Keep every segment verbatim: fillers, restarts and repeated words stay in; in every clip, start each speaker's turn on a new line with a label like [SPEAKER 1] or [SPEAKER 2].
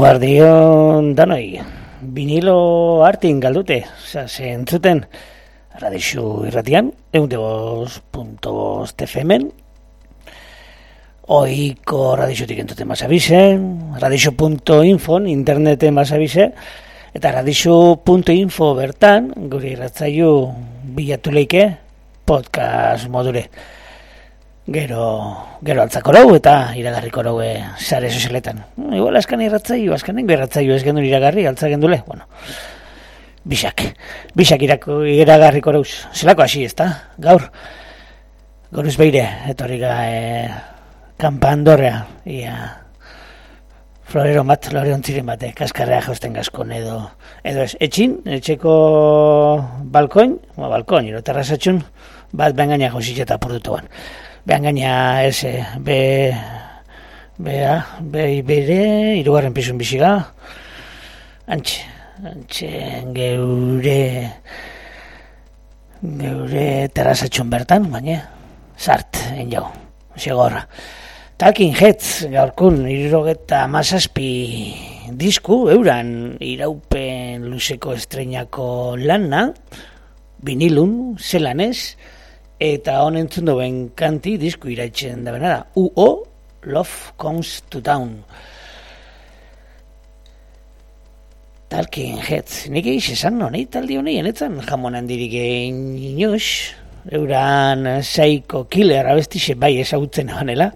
[SPEAKER 1] Eguardion danoi, vinilo artin galdute, oza, ze entzuten Radixu irratian, egunte bost punto bost F M-en, oiko Radixutik entzuten basabize, radixu punto info interneten basabize, eta radixu punto info bertan, guri irratzaiu bilatu leike, podcast modure. Gero, gero altzako rau eta iragarriko rau sare sozialetan. Igual askan irratzaio, askanen irratzaio ez gendu iragarri, altza gendule. Bueno, bisak, bisak irako, iragarriko rauz. Zelako hasi ez da, gaur. Goruz beire, etorri ga e, kanpandorrea. Ia, florero bat, floreron ziren bate, kaskarrea jausten gazkon edo, edo ez, etxin, etxeko balkoin, ma balkoin, ero terrazatxun, bat bengaina jauzitxe eta pordutuan. Behan gaina ese, be, bea, be, bere, irugarren pisun biziga, antxe, antxe, geure, geure terrazatxon bertan, baina, zart, enjau, segorra. Talking Heads, gaurkun, irurogeta mazazpi disku, euran, iraupen luzeko estreinako lana, vinilun, zelanez, eta honen zundoen kanti disku iraitzen da benara. U O, Love Comes to Town. Talking Heads. Nik egiz esan no, nahi taldi honei, enetzan jamon handirik egin inoz, euran Psycho Killer abestixe bai ezagutzen banela.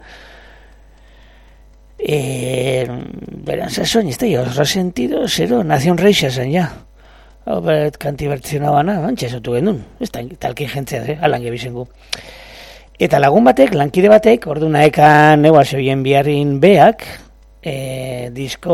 [SPEAKER 1] E, beran sasoin, ez da, osra sentido, zero, Nazion Reixa zen ja. Obet kanti bertzionabana, antxe esotu gendun. Ez da, talkin jentzea, eh? Alan gebizengu. Eta lagun batek, lankide batek, ordu naekan eua zeuden biharrin beak, e, disko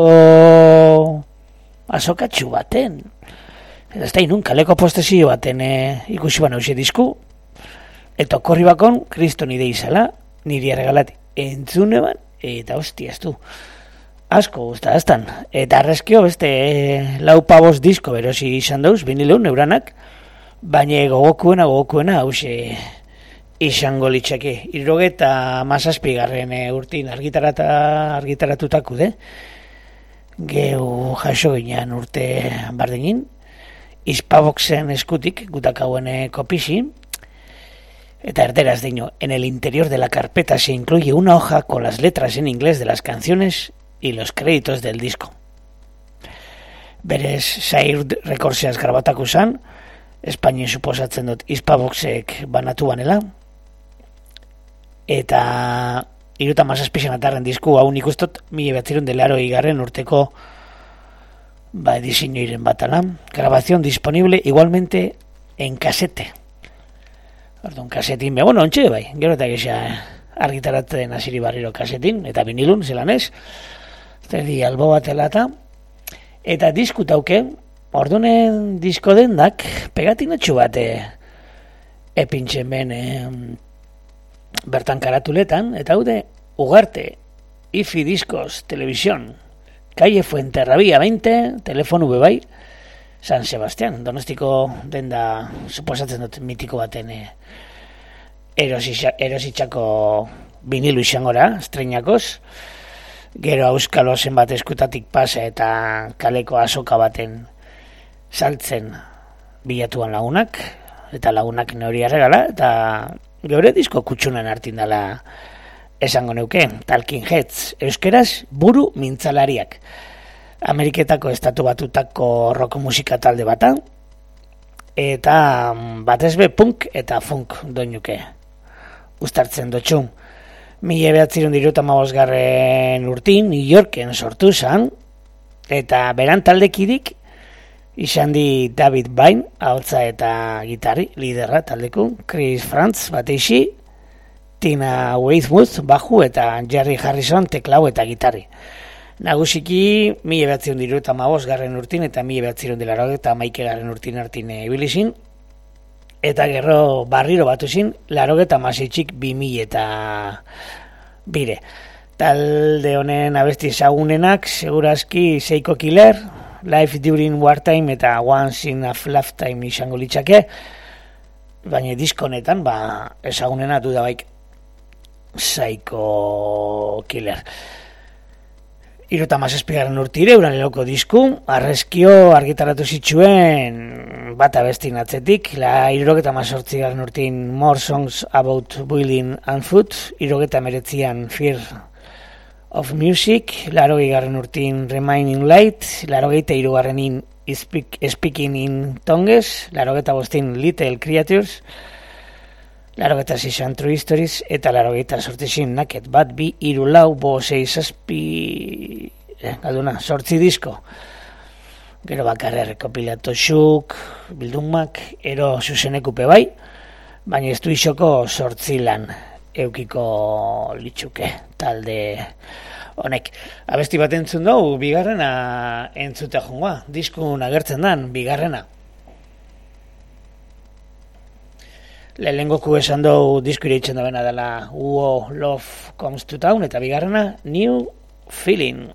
[SPEAKER 1] azokatxu baten. Eta ez da, inun, kaleko postezio baten e, ikusi bana usi disku. Eta korri bakon, kriston ide izala, niri arregalati. Entzune ban, eta hostia, ez du. Asko gusta estan. Eta arrezkio beste e, lau pabos disko berosi izan dauz, vinilun, neuranak, baina gogokuena, gogokuena, hause izango litxake. Irrogeta mazazpi garren e, urtin argitarata, argitaratutaku, de? Geu jaso ginean urte bardinin, Hispaboxen eskutik, gutakauen kopisi, eta erderaz deño, en el interior de la carpeta se incluye una hoja con las letras en inglés de las canciones y los créditos del disco. Berez, Sair Recordseaz grabataku zan, Espainien suposatzen dut Hispaboxek banatu banela, eta iruta mazazpixen atarren disku hau nik ustot, mila behatzerun delaro igarren urteko ba, edizioiren batala. Grabación disponible igualmente en casete. Orduan, kasetin, be, bueno, ontxe, bai, gero eta gisa argitaratzen hasiri barriro kasetin, eta vinilun, zelanez, zerdi albo batela eta, eta diskutauke, ordunen disko dendak, pegatinatxu bate epintxen ben e, bertan karatuletan, eta haude, Ugarte, Ifi Discos, Televisión, Calle Fuenterrabía veinte, telefonu bebai, San Sebastián, Donostiko denda, suposatzen dut mitiko baten e, erositxako vinilu izangora, estreinakoz, gero auskalo zen bat eskutatik pasa eta kaleko azoka baten saltzen bilatuan lagunak, eta lagunak neuri arregala, eta geure disko kutsunan hartin dela esango neuke. Talking Heads, euskeraz buru mintzalariak. Ameriketako estatu batutako rock musika talde bata, eta batez be punk eta funk doinuke uztartzen dutxu. Mila behatzirun diruta mabosgarren urtin, New Yorken sortu zan, eta beran taldekidik izan di David Byrne, ahotsa eta gitarri, liderra taldeku, Chris Frantz bateixi, Tina Weymouth baju eta Jerry Harrison teklau eta gitarri. Nagusiki, mila behatzirun diruta mabosgarren urtin eta mila behatzirun dilaro eta maikegarren urtin hartin ebilizin, eta gerro barriro batu zin, larogeta masitxik bi mila eta bire. Talde honen abesti ezagunenak, segurazki Psycho Killer, Life During Wartime eta Once in a Lifetime izango litzake, baina diskonetan, ba, ezagunena du da baik Psycho Killer. Hirurogeita hamazazpigarren urtire, uran leloko disku, arrezkio argitaratu zituen bat abestin atzetik, la hirurogeita hamazortzigarren urtin More Songs About Boiling and Food, hirurogeita hemeretzian Fear of Music, laurogeigarren urtin Remaining Light, laurogeita hirugarrenin Speak, Speaking in Tongues, laurogeita bostin Little Creatures, laurogeita seian True Histories, eta laurogeita sortzizin Naked Bat bi hiru lau bo sei zazpi eh, galduna, sortzi disko. Gero bakarra rekopilatu xuk, bildumak, ero zuzenekupe bai, baina ez du isoko sortzi lan eukiko litxuke talde honek. Abesti bat entzun dugu, bigarrena entzutea jongoa, diskun agertzen dan, bigarrena. Lehengoku esan dugu disko ireitzen dabena dela Uo Love Comes to Town, eta bigarrena New Feeling.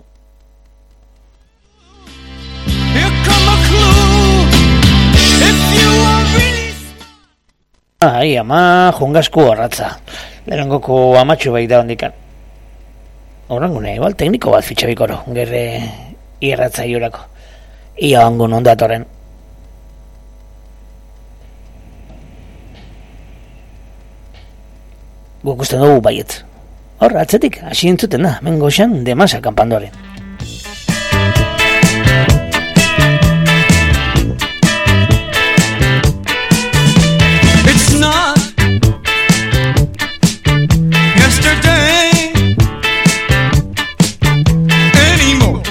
[SPEAKER 1] Ai, ama jungasku horratza. Lehengoku amatxu bai da hondikan. Horrengune, igual tekniko bat fitxabikoro, gerre irratza iurako. Ia ongun ondatoren. Guk uste dugu baiet. Hor, atzetik, hasi entzuten da, mengo xan, demasa kanpandoaren. It's not yesterday anymore.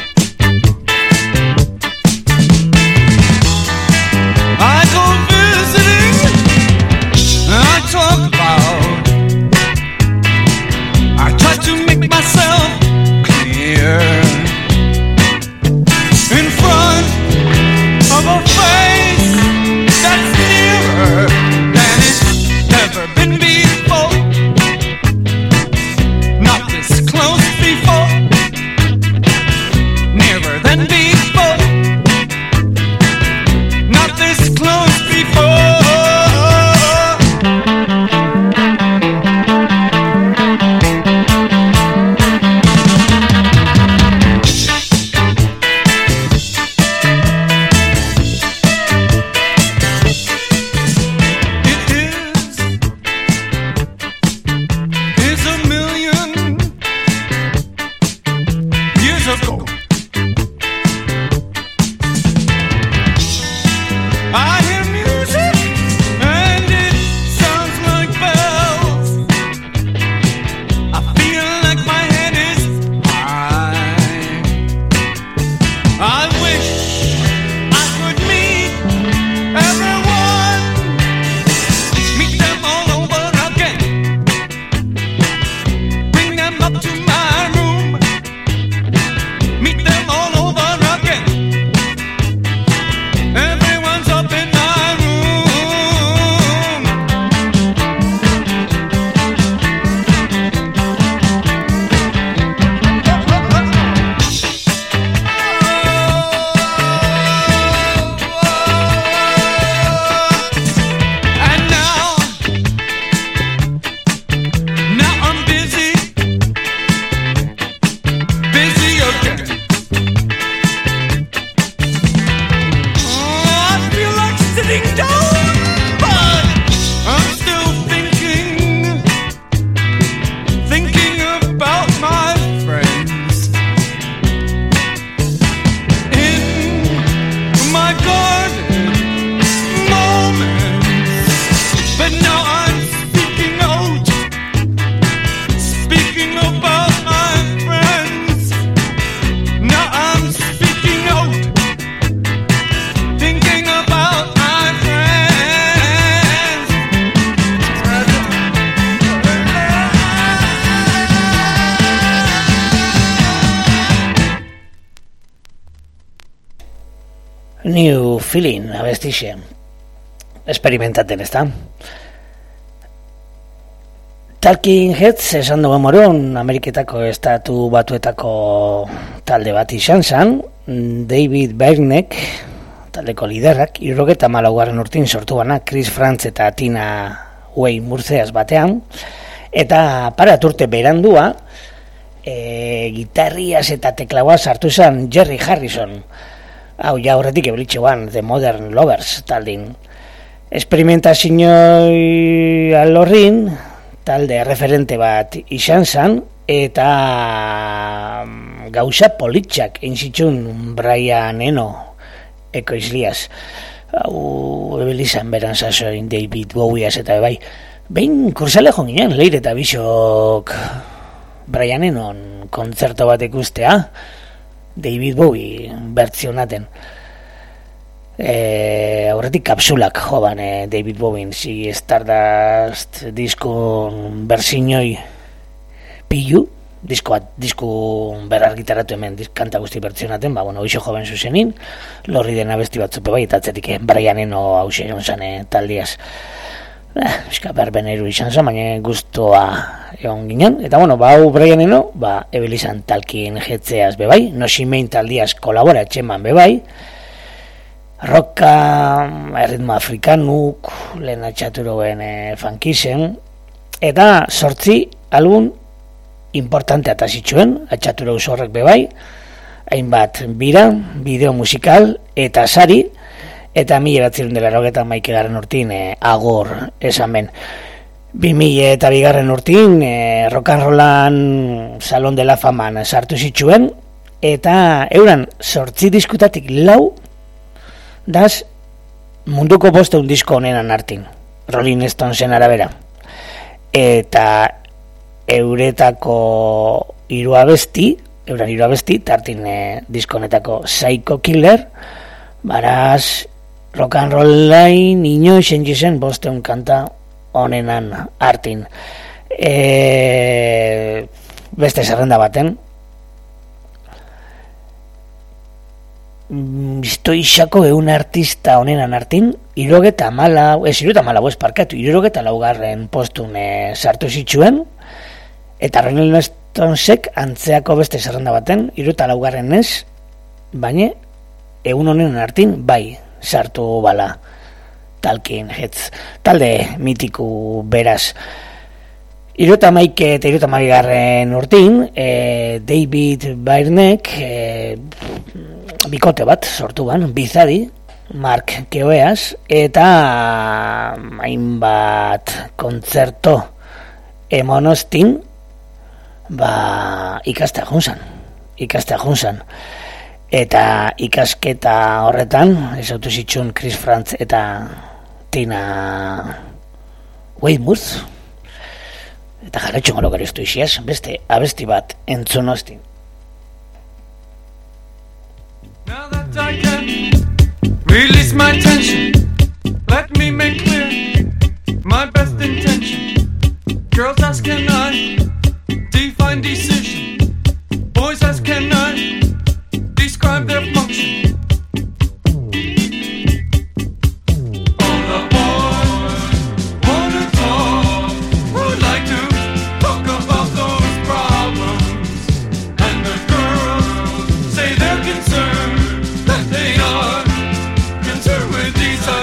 [SPEAKER 1] I go visiting, I talk about, I try to make myself clear in front of a face that's nearer than it's ever been before. Not this close before, nearer than before. Not this close before. New Feeling, abestixe. Experimentaten, ez da? Talking Heads esan dugu moron, Ameriketako estatu batuetako talde bat izan zen, David Byrnek, taldeko liderrak, hirurogeita hamalaugarren urtin sortu bana, Chris Frantz eta Tina Wey Murceas batean, eta parat urte berandua, e, gitarriaz eta teklauaz hartu zen Jerry Harrison. Hau ja horretik ebilitxoan The Modern Lovers taldin. Esperimentazioi alorrin, talde referente bat izan zen, eta gauza politxak einzitzun Brian Eno ekoizliaz. Hau ebilizan beran zazoin David Bowieaz eta bai. Behin kursale joan ginen, leire eta bisok Brian Enon kontzerto bat ikustea, David Bowie bertzionaten. E, aurretik kapsulak joban e, David Bowie, si Stardust diskun berzinoi pilu, disko bat, disko berargitaratu hemen kanta guzti bertzionaten, ba, bueno, oixo joven zuzenin, lorri dena besti batzupe bai, eta atzetik eh, Brian Eno hause jonzan eh, taldiaz. Eh, eska berbeneru izan zen, baina guztua egon ginen. Eta bueno, ba, hau Brian Eno, ba, ebilizan talkin jetzeaz bebai, Nosimein taldiaz kolabora etxeman bebai, roka, erritmo afrikanuk, lehen atxaturoen eh, fankisen, eta sortzi album importante atazitxuen, atxaturo usorrek bebai, hainbat bira, bideo musikal, eta sari, eta mila batzirun dela erogeta maike garen urtin e, agor esan ben. Bi mila eta bigarren urtin e, rock and rollan Salon de la Faman sartu zituen, eta euran sortzi diskutatik lau daz munduko bosteun disko honenan hartin, Rolling Stonesen arabera. Eta euretako hiru abesti, euran hiru abesti, tartin e, diskonetako Psycho Killer, baraz rock and roll lain inoiz engizen bosteun kanta honenan hartin. E, beste zerrenda baten, Iztoixako eun artista honenan hartin, irogeta mala, ez irogeta mala, ez parkatu, irogeta laugarren postun e, sartu zituen, eta Rolling Stonesek antzeako beste zerrenda baten, irogeta laugarren ez, baina egun honenan hartin, bai, sartu bala talkin hetz, talde mitiku beraz. Irota maike eta irota mabigarren urtin, e, David Byrnek e, bikote bat sortu ban, bizadi, Mark Keoeaz, eta hainbat kontzerto emonostin, ba, ikastea junzan, ikastea junzan. Eta ikasketa horretan, ezautu zitsun Chris Frantz eta Tina Weymouth, eta jarretxun gero geriztu iziaz, beste abesti bat entzun ostin.
[SPEAKER 2] Now that I can release my tension, let me make clear my best intention. Girls ask can I define decision, boys ask can I describe their function. All the boys wanna talk, would like to talk about those problems, and the girls say they're concerned that they are concerned with these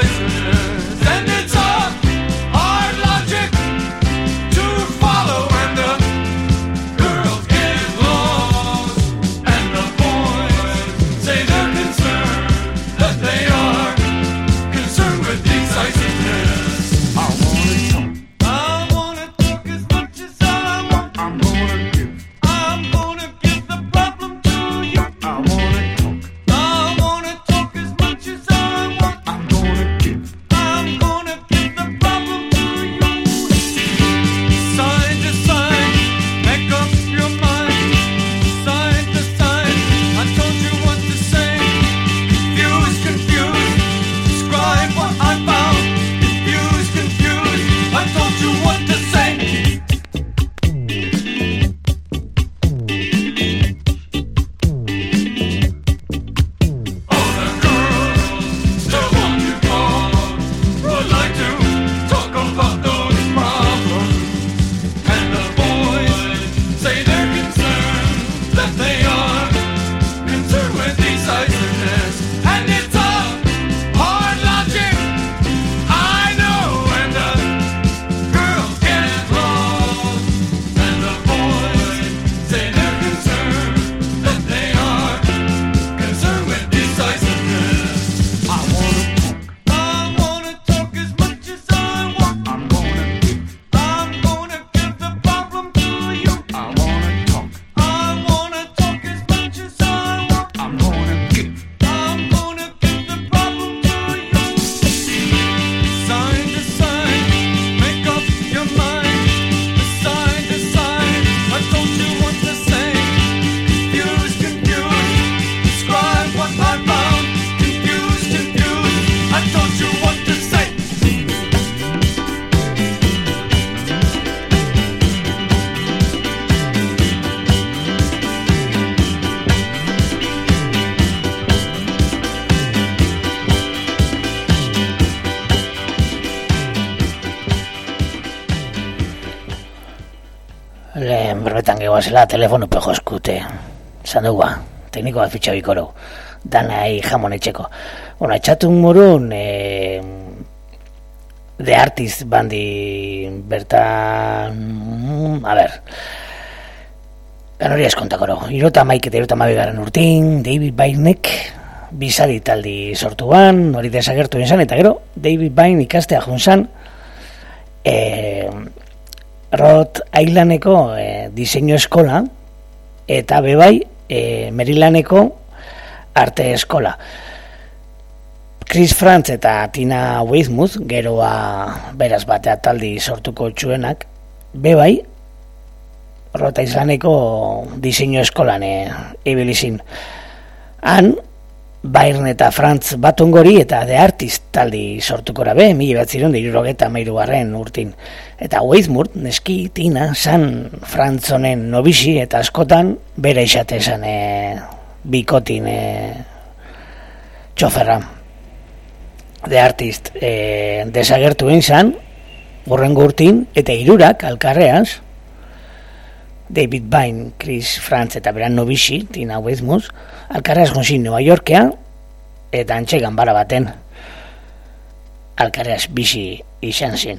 [SPEAKER 1] berbetan gegoazela, telefono pejo eskute. Zan dugu, tekniko bat fitxa bikoro. Danai jamon etxeko. Bueno, etxatun morun, e, The Artist bandi bertan, a ber, ganori eskontakoro. Irota maik eta irota mabigaren urtin, David Byrnek, bizari taldi sortu ban, hori desagertu izan, eta gero, David Byrne ikastea junzan, e, Rhode Islandeko e, diseinu eskola, eta bebai, e, Marylandeko arte eskola. Chris Frantz eta Tina Weymouth, geroa beraz batea taldi sortuko txuenak, bebai, Rhode Islandeko diseinu eskolan e, ibilizin. Han, Byrne eta Frantz batongori eta The Artist taldi sortukora be, mila batziron da irurogeta mairugarren urtin. Eta Weymouth, neski, Tina, San Frantzonen nobisi eta askotan bere isate esan e, bikotin e, txoferra. The Artist e, desagertu izan, urrengo urtin, eta irurak alkarreaz, David Byrne, Chris Frantz eta beran nobisi, Tina Weymouth, alkarreaz gonzin Nueva Yorkea, eta antxe ganbara baten alkarreaz bizi izan zin.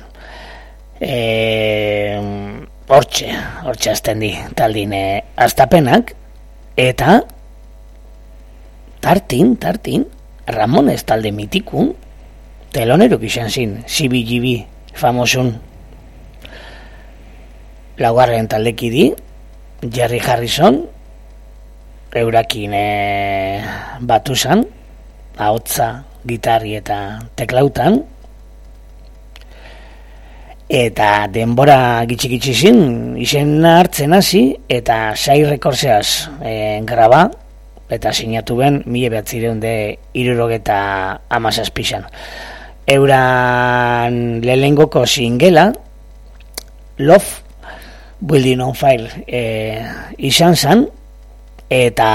[SPEAKER 1] E, hortxe, hortxe azten di taldin e, aztapenak, eta tartin, tartin, Ramones talde mitikun, telonerok izan zin, C B G B famosun. Laugarren taldekidi, Jerry Harrison, eurakin e, batuzan, ahotsa, gitarri eta teklautan, eta denbora gitxik-gitxi zin, izen hartzen hasi, eta sai rekorzeaz e, graba, eta sinatu ben, mila behatzireun de irurogeta amazazpizan. Euran lehengoko singela, Love, Building on Fire e, izan zan, eta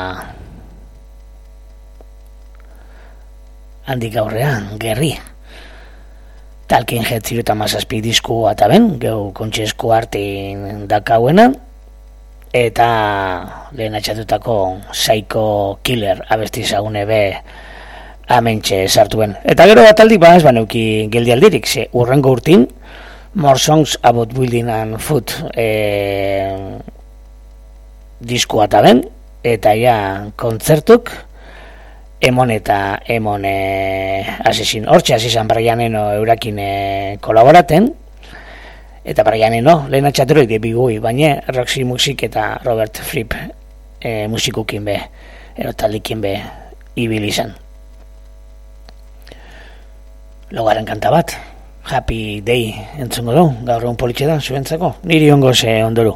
[SPEAKER 1] handik aurrean, gerri. Talking Heads iruta mazazpi disku ataben, geu kontxesku hartin dakauena, eta lehen atxatutako Psycho Killer abesti zagune be amentxe sartuen. Eta gero bataldik ba ez baneuki geldi aldirik, ze urrengo urtin, More Songs About Building and Food e, disku ataben, eta ja kontzertuk emon eta emon e, asizin. Hortxe asizan Brianeno eurakin e, kolaboraten, eta Brianeno lehen atxaturoik debigui, baina Roxy Music eta Robert Fripp e, musikukin be, erotaldikin be ibilizan. Logaren kanta bat, Happy Day entzungo du, gaur egun politxe da, zuentzako, niri ongo ze ondoru.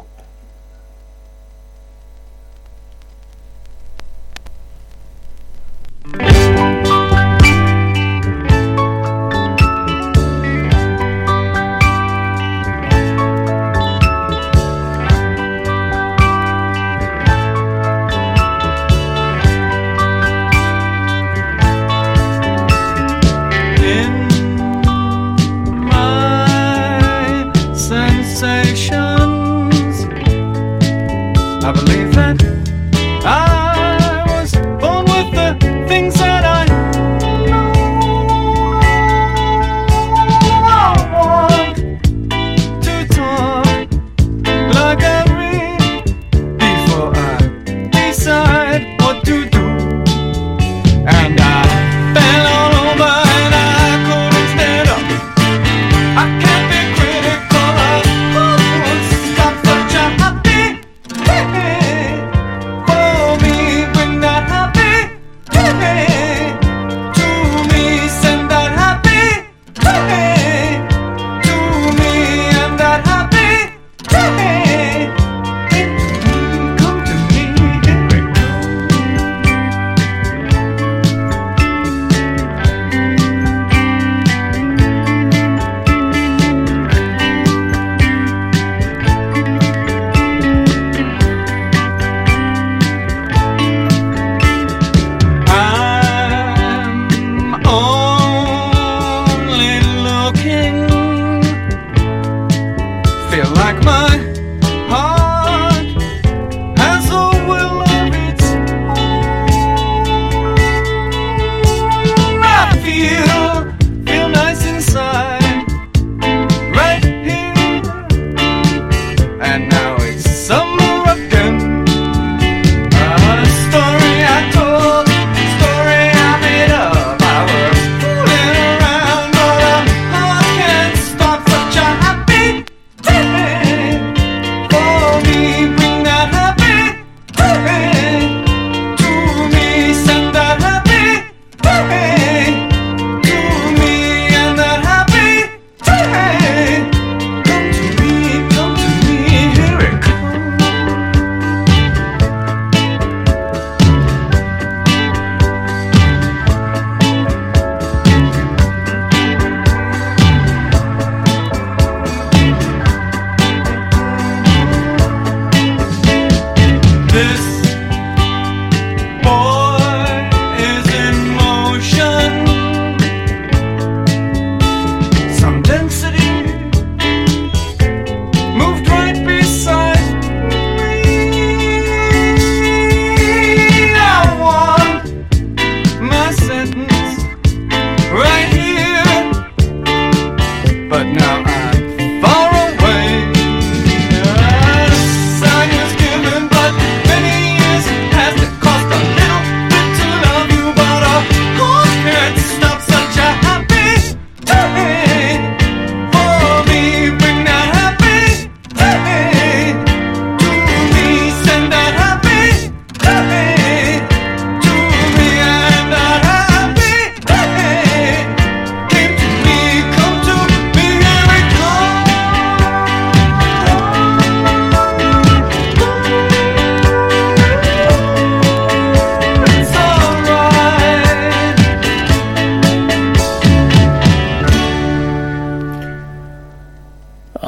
[SPEAKER 2] Feel like my heart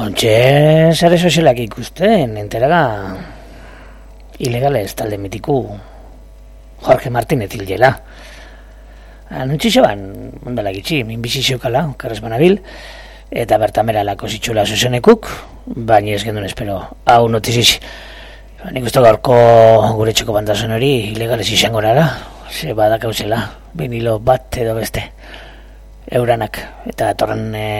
[SPEAKER 1] Hauntxe, sare sozialak ikusten, enteraga ilegales talde mitiku Jorge Martínez hiljela. Anuntzi zeban, ondala gitxi, minbizi zeukala, karrez banabil, eta bertamera lako zitxula zuzenekuk, baina ez gendun espero, hau notiziz. Nik uste gaurko gure txoko bandazen hori ilegales izango nara, ze badakauzela, vinilo bat edo beste, euranak, eta torren e,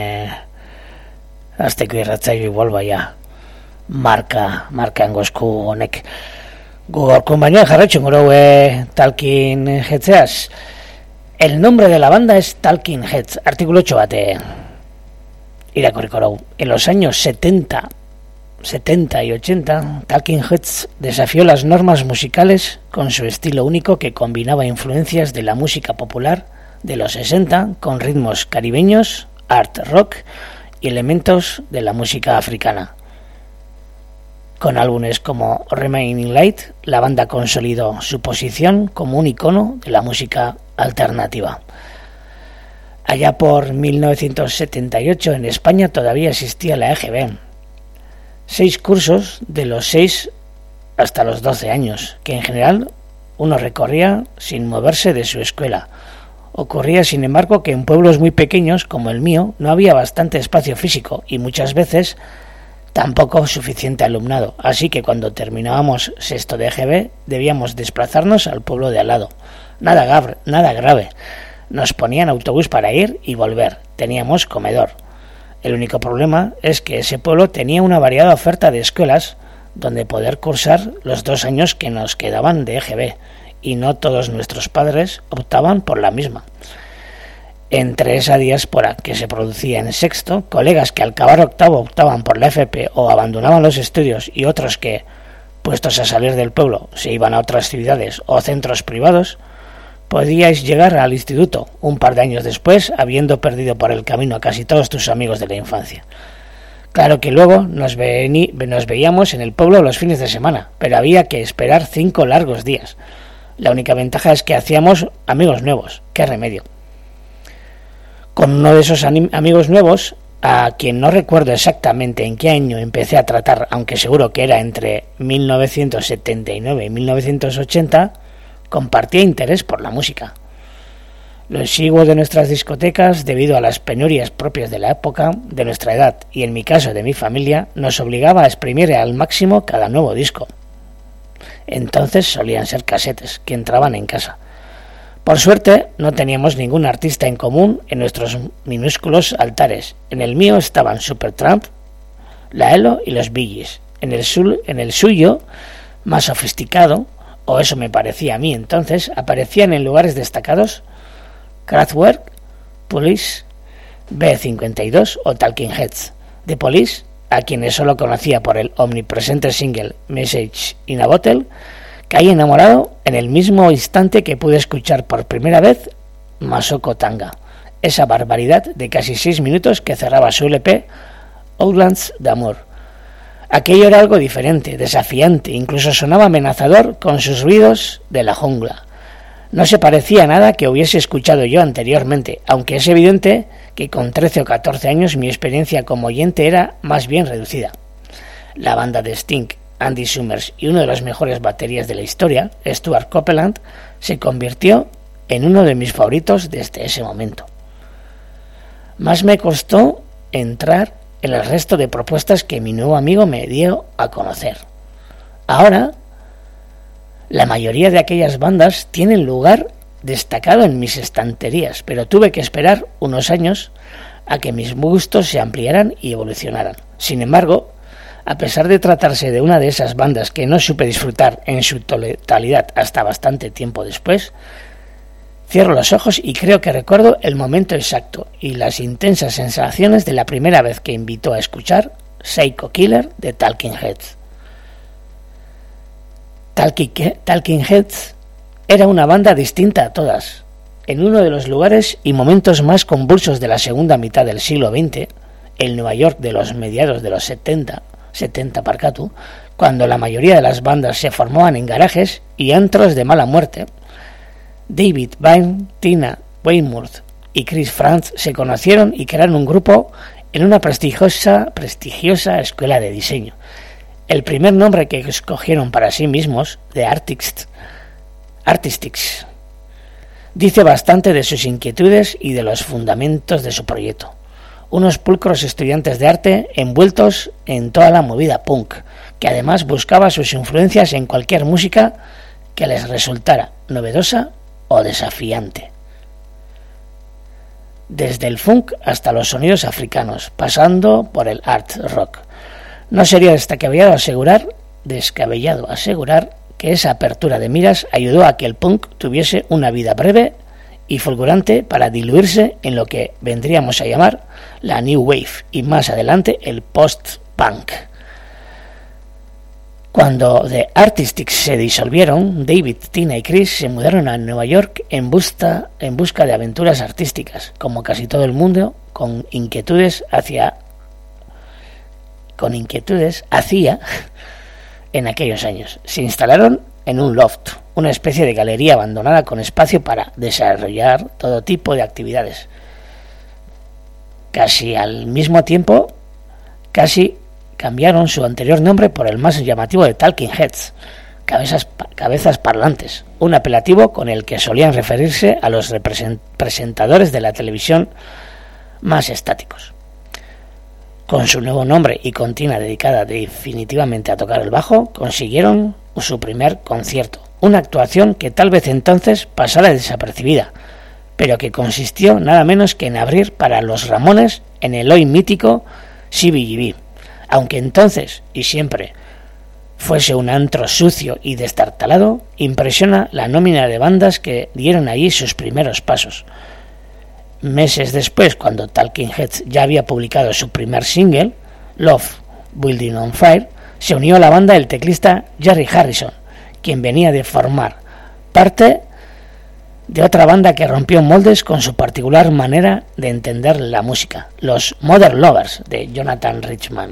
[SPEAKER 1] azteko irratzaio igual baia, marka, marka angozku honek. Gu gaurkon baina jarretxun gero e, Talking Headseaz. El nombre de la banda es Talking Heads, artículo ocho bate. Irakorriko rau. En los años setenta, setenta y ochenta, Talking Heads desafió las normas musicales con su estilo único que combinaba influencias de la música popular de los sesenta con ritmos caribeños, art rock y elementos de la música africana. Con álbumes como Remaining Light, la banda consolidó su posición como un icono de la música alternativa. Allá por mil novecientos setenta y ocho en España todavía existía la E G B. Seis cursos de los seis hasta los doce años, que en general uno recorría sin moverse de su escuela. Ocurría, sin embargo, que en pueblos muy pequeños como el mío no había bastante espacio físico y muchas veces tampoco suficiente alumnado, así que cuando terminábamos sexto de E G B debíamos desplazarnos al pueblo de al lado. Nada, gab- nada grave, nos ponían autobús para ir y volver, teníamos comedor. El único problema es que ese pueblo tenía una variada oferta de escuelas donde poder cursar los dos años que nos quedaban de E G B, y no todos nuestros padres optaban por la misma. Entre esa diáspora que se producía en sexto, colegas que al acabar octavo optaban por la F P o abandonaban los estudios y otros que, puestos a salir del pueblo, se iban a otras ciudades o centros privados, podíais llegar al instituto un par de años después, habiendo perdido por el camino a casi todos tus amigos de la infancia. Claro que luego nos, veni- nos veíamos en el pueblo los fines de semana, pero había que esperar cinco largos días. La única ventaja es que hacíamos amigos nuevos. ¡Qué remedio! Con uno de esos anim- amigos nuevos, a quien no recuerdo exactamente en qué año empecé a tratar, aunque seguro que era entre mil novecientos setenta y nueve y mil novecientos ochenta, compartía interés por la música. Lo exiguo de nuestras discotecas, debido a las penurias propias de la época, de nuestra edad y en mi caso de mi familia, nos obligaba a exprimir al máximo cada nuevo disco. Entonces solían ser casetes que entraban en casa. Por suerte, no teníamos ningún artista en común en nuestros minúsculos altares. En el mío estaban Supertramp, la Elo y los Bee Gees. En el, su- en el suyo, más sofisticado, o eso me parecía a mí entonces, aparecían en lugares destacados Kraftwerk, Police, B cincuenta y dos o Talking Heads. De Police, a quienes solo conocía por el omnipresente single Message in a Bottle, caí enamorado en el mismo instante que pude escuchar por primera vez Masoko Tanga, esa barbaridad de casi seis minutos que cerraba su L P Outlands d'Amour. Aquello era algo diferente, desafiante, incluso sonaba amenazador con sus ruidos de la jungla. No se parecía a nada que hubiese escuchado yo anteriormente, aunque es evidente que con trece o catorce años mi experiencia como oyente era más bien reducida. La banda de Sting, Andy Summers y uno de los mejores baterías de la historia, Stuart Copeland, se convirtió en uno de mis favoritos desde ese momento. Más me costó entrar en el resto de propuestas que mi nuevo amigo me dio a conocer. Ahora, la mayoría de aquellas bandas tienen lugar destacado en mis estanterías, pero tuve que esperar unos años a que mis gustos se ampliaran y evolucionaran. Sin embargo, a pesar de tratarse de una de esas bandas que no supe disfrutar en su totalidad hasta bastante tiempo después, cierro los ojos y creo que recuerdo el momento exacto y las intensas sensaciones de la primera vez que invitó a escuchar Psycho Killer de Talking Heads. Talking Heads era una banda distinta a todas. En uno de los lugares y momentos más convulsos de la segunda mitad del siglo veinte, el Nueva York de los mediados de los setenta, setenta parcatu, cuando la mayoría de las bandas se formaban en garajes y antros de mala muerte, David Byrne, Tina Weymouth y Chris Frantz se conocieron y crearon un grupo en una prestigiosa, prestigiosa escuela de diseño. El primer nombre que escogieron para sí mismos, The Artists, Artistics, dice bastante de sus inquietudes y de los fundamentos de su proyecto. Unos pulcros estudiantes de arte envueltos en toda la movida punk, que además buscaba sus influencias en cualquier música que les resultara novedosa o desafiante. Desde el funk hasta los sonidos africanos, pasando por el art rock. No sería descabellado asegurar, descabellado asegurar que esa apertura de miras ayudó a que el punk tuviese una vida breve y fulgurante para diluirse en lo que vendríamos a llamar la New Wave y más adelante el post-punk. Cuando The Artistics se disolvieron, David, Tina y Chris se mudaron a Nueva York en busca, en busca de aventuras artísticas, como casi todo el mundo, con inquietudes hacia con inquietudes hacía en aquellos años. Se instalaron en un loft, una especie de galería abandonada con espacio para desarrollar todo tipo de actividades. Casi al mismo tiempo, casi cambiaron su anterior nombre por el más llamativo de Talking Heads, cabezas, cabezas parlantes, un apelativo con el que solían referirse a los presentadores de la televisión más estáticos. Con su nuevo nombre y con Tina dedicada definitivamente a tocar el bajo, consiguieron su primer concierto, una actuación que tal vez entonces pasara desapercibida, pero que consistió nada menos que en abrir para los Ramones en el hoy mítico C B G B, aunque entonces y siempre fuese un antro sucio y destartalado, impresiona la nómina de bandas que dieron allí sus primeros pasos. Meses después, cuando Talking Heads ya había publicado su primer single, Love Building on Fire, se unió a la banda el teclista Jerry Harrison, quien venía de formar parte de otra banda que rompió moldes con su particular manera de entender la música, los Modern Lovers de Jonathan Richman.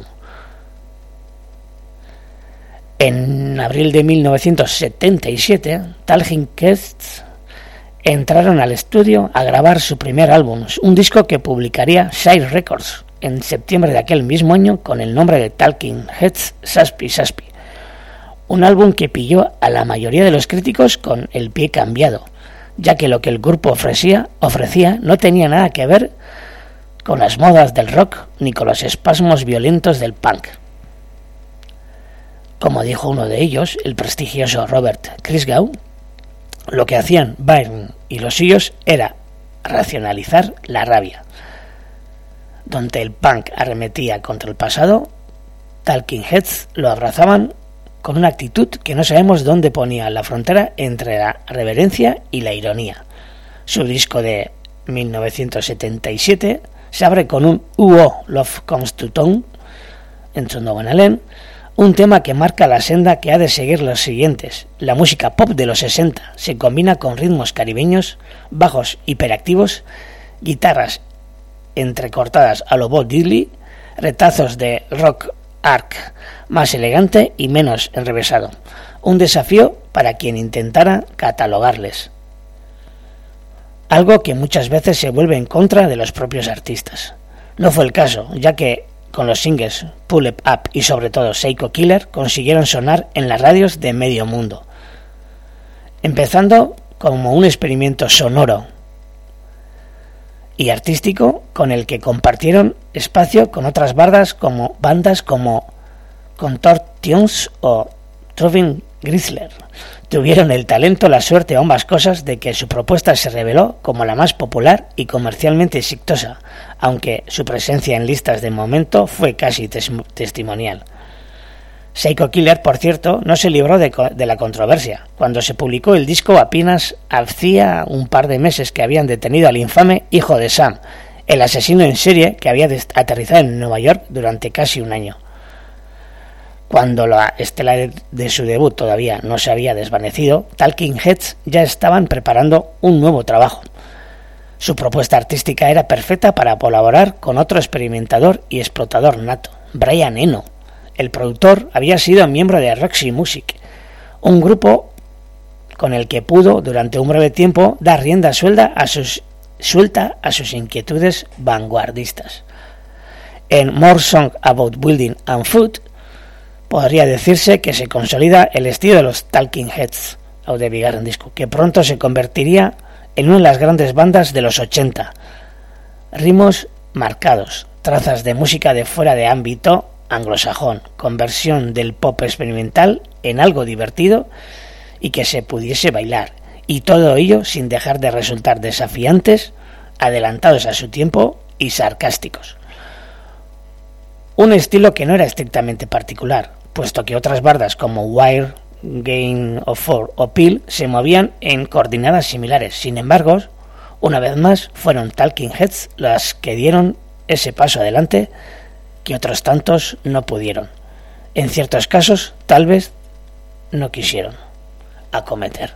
[SPEAKER 1] En abril de mil novecientos setenta y siete, Talking Heads entraron al estudio a grabar su primer álbum, un disco que publicaría Sire Records en septiembre de aquel mismo año con el nombre de Talking Heads Saspy Saspy. Un álbum que pilló a la mayoría de los críticos con el pie cambiado, ya que lo que el grupo ofrecía, ofrecía no tenía nada que ver con las modas del rock ni con los espasmos violentos del punk. Como dijo uno de ellos, el prestigioso Robert Christgau, lo que hacían Byrne y los suyos era racionalizar la rabia. Donde el punk arremetía contra el pasado, Talking Heads lo abrazaban con una actitud que no sabemos dónde ponía la frontera entre la reverencia y la ironía. Su disco de mil novecientos setenta y siete se abre con un U O Love Comes to Town en Sondobanalen, un tema que marca la senda que ha de seguir los siguientes. La música pop de los sesenta se combina con ritmos caribeños, bajos hiperactivos, guitarras entrecortadas a lo Bob Dylan, retazos de rock arc más elegante y menos enrevesado. Un desafío para quien intentara catalogarles. Algo que muchas veces se vuelve en contra de los propios artistas. No fue el caso, ya que con los singles Pull It Up y sobre todo Psycho Killer consiguieron sonar en las radios de medio mundo, empezando como un experimento sonoro y artístico con el que compartieron espacio con otras bandas como bandas como Contortions o Trovin Grizzler. Tuvieron el talento, la suerte o ambas cosas de que su propuesta se reveló como la más popular y comercialmente exitosa, aunque su presencia en listas de momento fue casi tes- testimonial. Psycho Killer, por cierto, no se libró de, co- de la controversia. Cuando se publicó el disco apenas hacía un par de meses que habían detenido al infame hijo de Sam, el asesino en serie que había des- aterrizado en Nueva York durante casi un año. Cuando la estela de, de su debut todavía no se había desvanecido, Talking Heads ya estaban preparando un nuevo trabajo. Su propuesta artística era perfecta para colaborar con otro experimentador y explotador nato, Brian Eno. El productor había sido miembro de Roxy Music, un grupo con el que pudo durante un breve tiempo dar rienda suelta a sus, suelta a sus inquietudes vanguardistas. En More Song About Building and Food podría decirse que se consolida el estilo de los Talking Heads, o de bigarren disco, que pronto se convertiría en una de las grandes bandas de los ochenta. Ritmos marcados, trazas de música de fuera de ámbito anglosajón, conversión del pop experimental en algo divertido y que se pudiese bailar, y todo ello sin dejar de resultar desafiantes, adelantados a su tiempo y sarcásticos. Un estilo que no era estrictamente particular, puesto que otras bandas como Wire, Game of Four o Peel se movían en coordinadas similares. Sin embargo, una vez más fueron Talking Heads las que dieron ese paso adelante que otros tantos no pudieron. En ciertos casos, tal vez no quisieron acometer.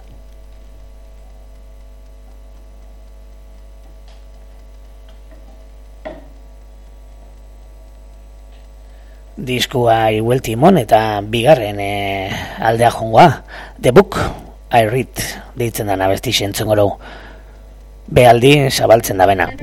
[SPEAKER 1] Diskua iguel timon eta bigarren e, aldea jongoa. The Book I Read deitzen da nabesti sentzen goro. Behaldi zabaltzen da bena.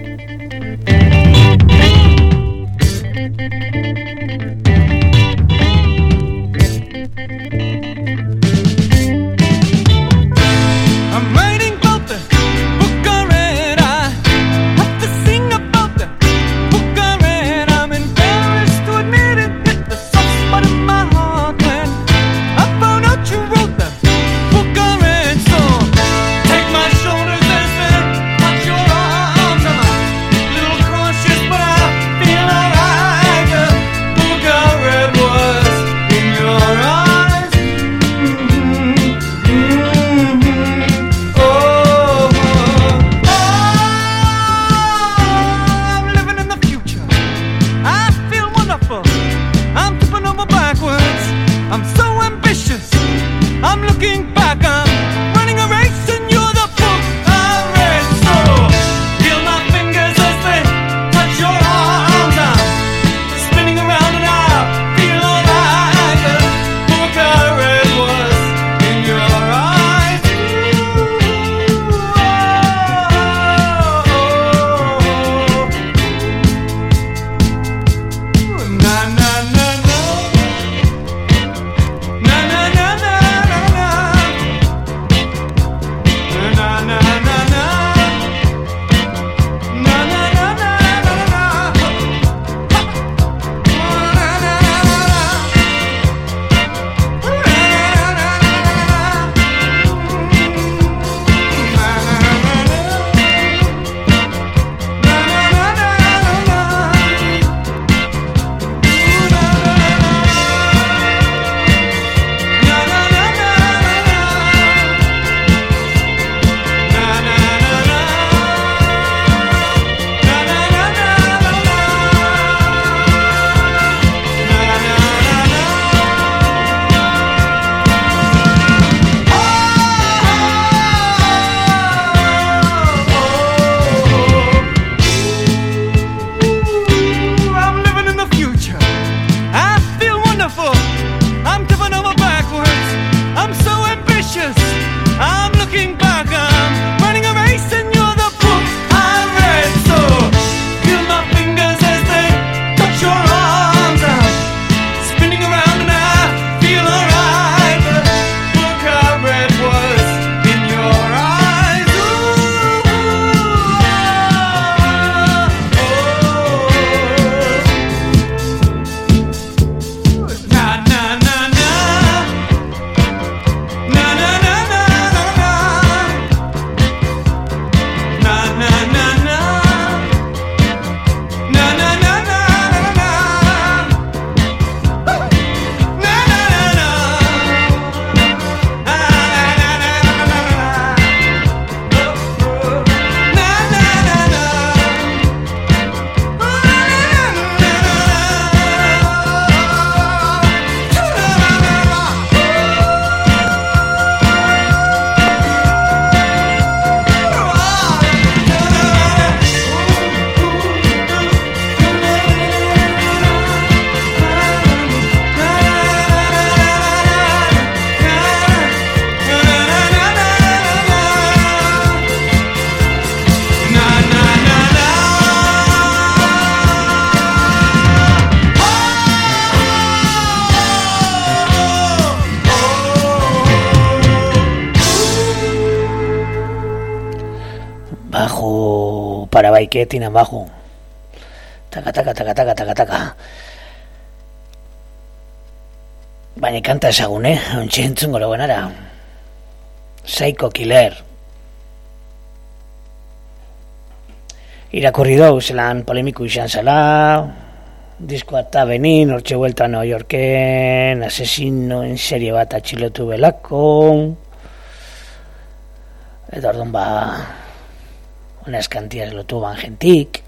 [SPEAKER 1] para bai, que tienen bajo. Taka, taka, taka, taka, taka, taka. Baina kanta ezagun, eh? Ontsi entzungo leguenara. Psycho Killer. Irakurri dau, zelan polemiku izan zela, diskoa eta benin, hortxe vuelta a New Yorken, asesino en serie bat atxilotu belako, eta orduan ba, unas kantias lotu ban gentik.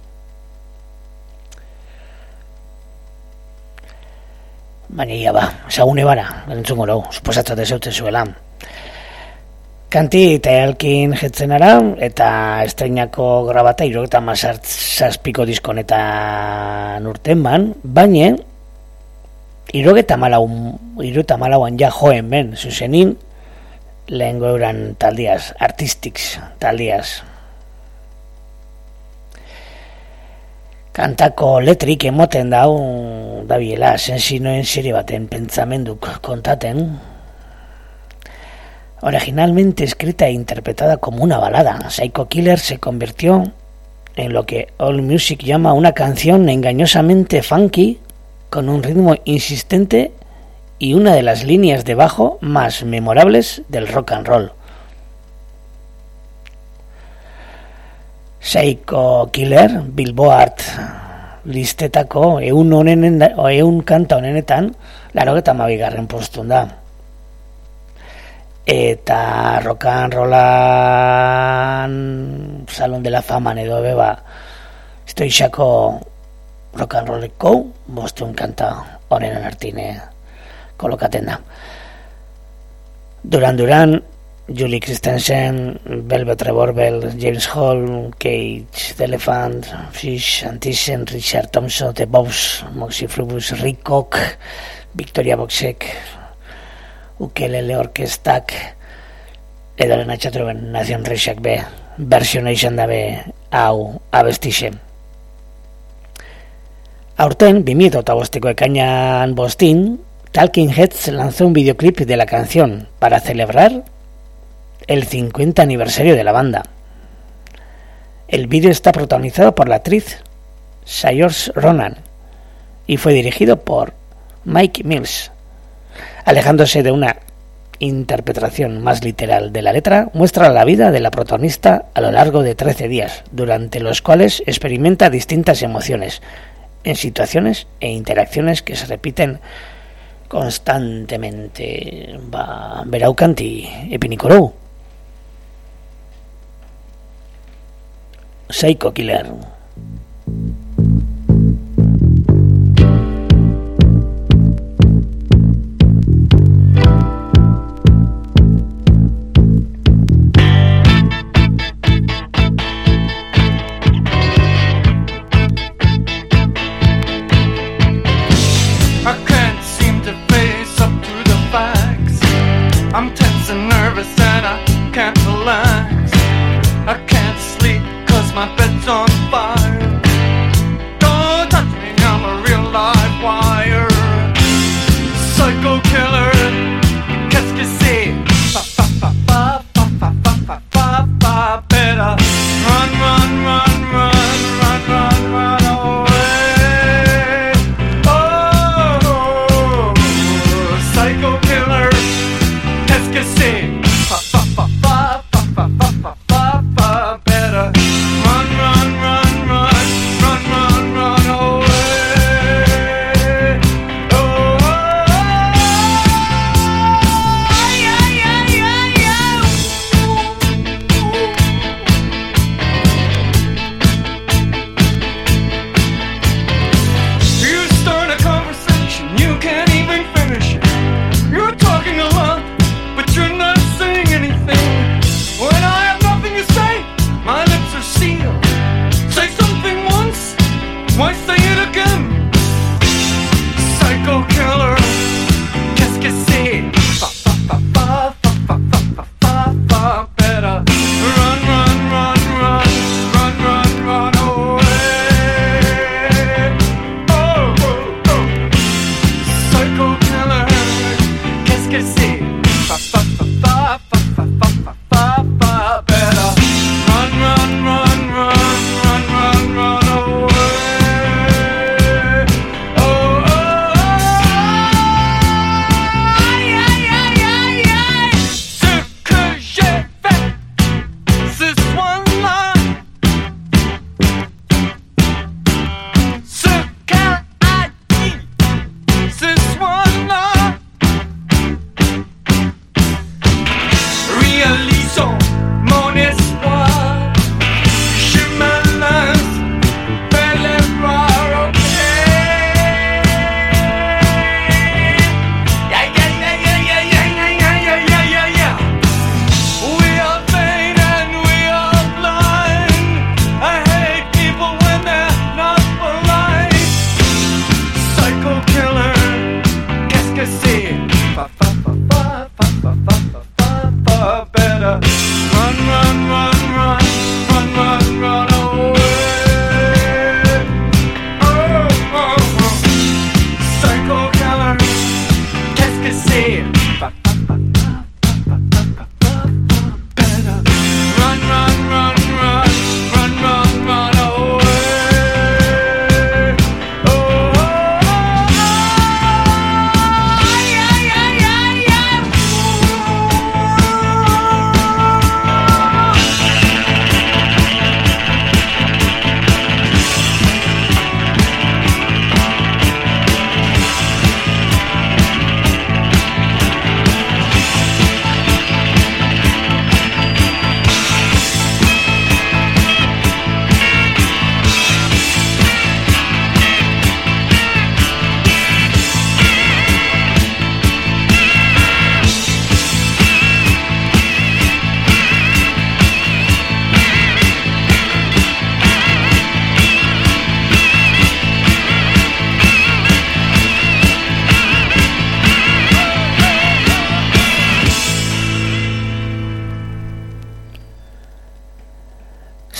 [SPEAKER 1] Baina ia ba, ezagune bara, entzungo lau, suposatzat ezauten zuela. Kanti eta elkin jetzen ara, eta estreinako grabata irogeta mazazpiko diskonetan urten ban, baina irogeta malau, irogeta malauan ja joen ben, zuzenin, lehengo euran taldiaz, artistics taldiaz. Kantako letrik emoten dau, da biela, sensinoen serie baten pentsamenduk kontaten, originalmente escrita e interpretada como una balada. Psycho Killer se convirtió en lo que All Music llama una canción engañosamente funky, con un ritmo insistente y una de las líneas de bajo más memorables del rock and roll. Psycho Killer, Billboard listetako eun honen eun kanta honenetan laurogeita hamabigarren postun da. Eta rock and rollan Salón de la Fama edo beba estoixako rock and rolleko bostun kanta honenen artine kolokaten da. Duran Duran, Julie Christensen, Velvet Revolver, James Hall, Cage, The Elephant, Fish, Antisen, Richard Thompson, The Bobs, Moxie Flubus, Rick Cock, Victoria Boxek, Ukelele Orkestak, edoren atxatroben Nazion Reixak be, versiona izan dabe hau abestixe. Aurten, bi mila bosteko ekainan bostin, Talking Heads lanzó un videoclip de la canción para celebrar el cincuenta aniversario de la banda. El vídeo está protagonizado por la actriz Saoirse Ronan y fue dirigido por Mike Mills. Alejándose de una interpretación más literal de la letra, muestra la vida de la protagonista a lo largo de trece días, durante los cuales experimenta distintas emociones, en situaciones e interacciones que se repiten constantemente. Ba, berau kanti epinikorou. Psycho Killer.
[SPEAKER 2] I'm tense and nervous and I can't relax. I can't sleep cause my bed's on fire.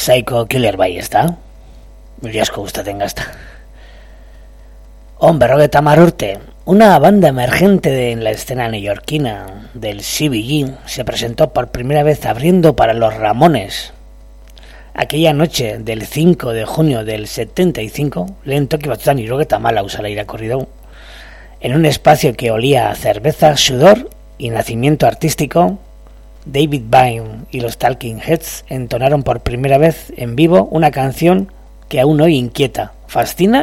[SPEAKER 1] Psycho Killer bai, ez da? Miri asko gustatzen gazta. On, berrogeta hamar urte, una banda emergente de, en la escena neoyorquina del C B G se presentó por primera vez abriendo para los Ramones. Aquella noche del cinco de junio del setenta y cinco, lehen toki batzutan hirurogeta hamalau zala irakurri, en un espacio que olía a cerveza, sudor y nacimiento artístico, David Byrne y los Talking Heads entonaron por primera vez en vivo una canción que aún hoy inquieta, fascina,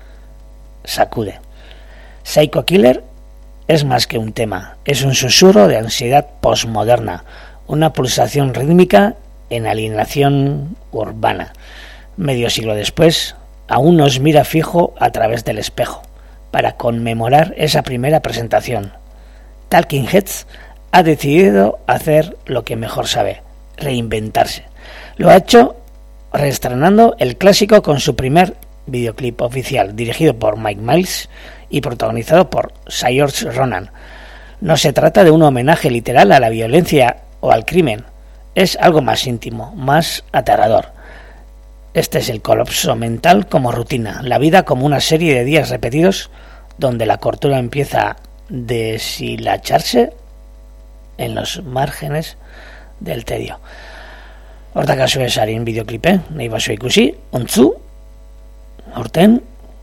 [SPEAKER 1] sacude. Psycho Killer es más que un tema, es un susurro de ansiedad postmoderna, una pulsación rítmica en alienación urbana. Medio siglo después, aún nos mira fijo a través del espejo, para conmemorar esa primera presentación. Talking Heads ha decidido hacer lo que mejor sabe, reinventarse. Lo ha hecho reestrenando el clásico con su primer videoclip oficial, dirigido por Mike Miles y protagonizado por Saoirse Ronan. No se trata de un homenaje literal a la violencia o al crimen, es algo más íntimo, más aterrador. Este es el colapso mental como rutina, la vida como una serie de días repetidos donde la cordura empieza a deshilacharse en los márgenes del tedio. Hortakazu esaren bideoklipe, nahi baso ikusi, ontzu, aurten,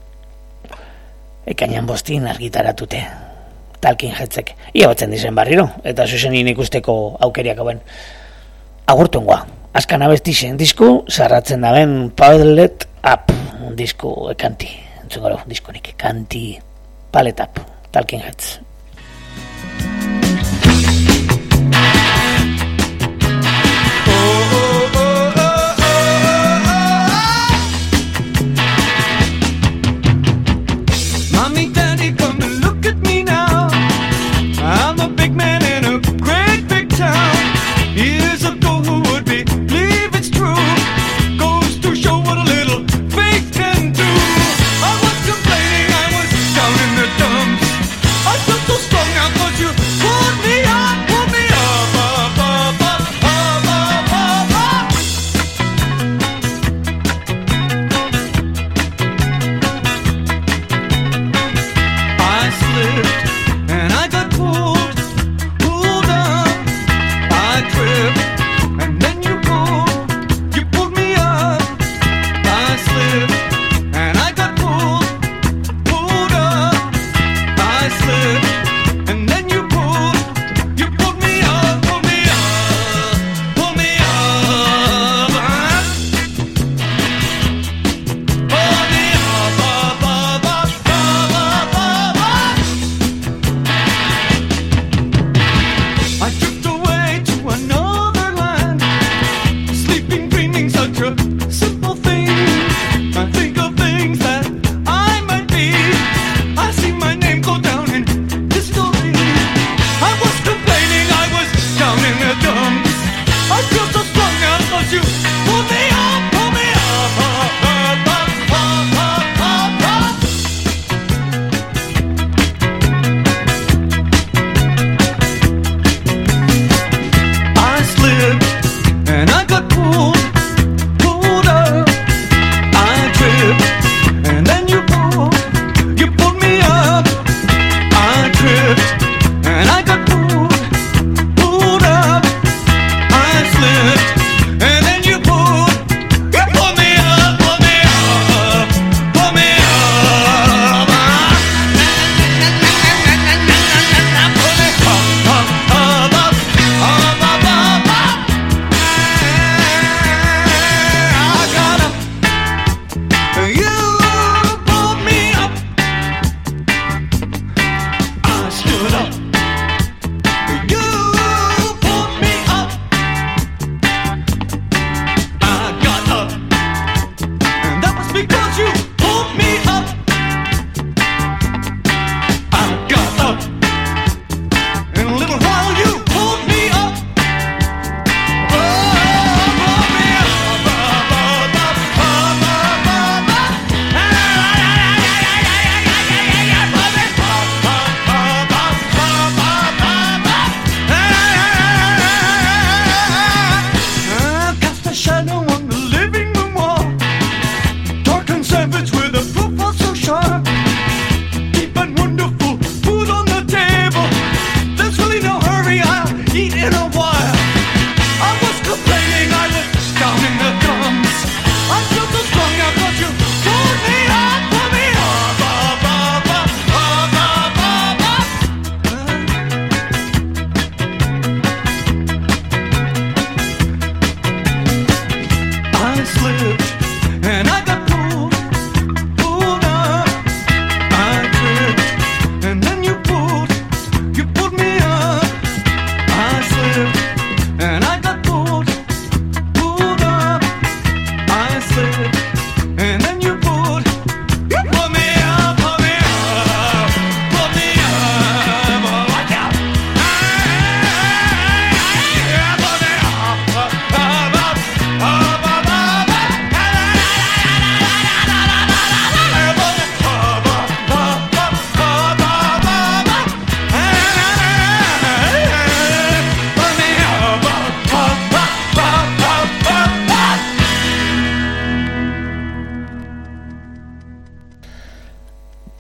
[SPEAKER 1] ekainan bostin argitaratute, Talking Headsek. Ia batzen dizen barriro, eta zuzenin ikusteko aukeriak hauen. Agurtungoa, askan abestixen disku, zarratzen daben Palette Up, disku ekanti, entzungaro, diskonik, kanti, Palette Up, Talking Heads.
[SPEAKER 2] I was complaining, I was down in the dumps. I felt so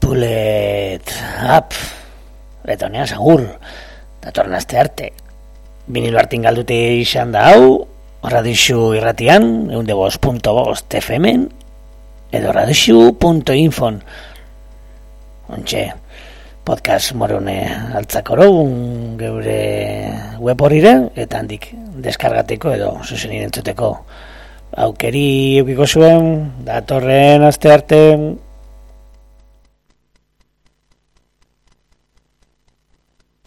[SPEAKER 1] Pulet up. Eta honean zagur. Datorren aste arte. Vinilo hartin galdute izan da hau. Radixu irratian, egun de bost punto bost F M edo radixu punto info. Ontxe, podcast morone altzakoro geure web horire, eta handik deskargateko edo zuzen irentzuteko aukeri eukiko zuen, datorren aste arte.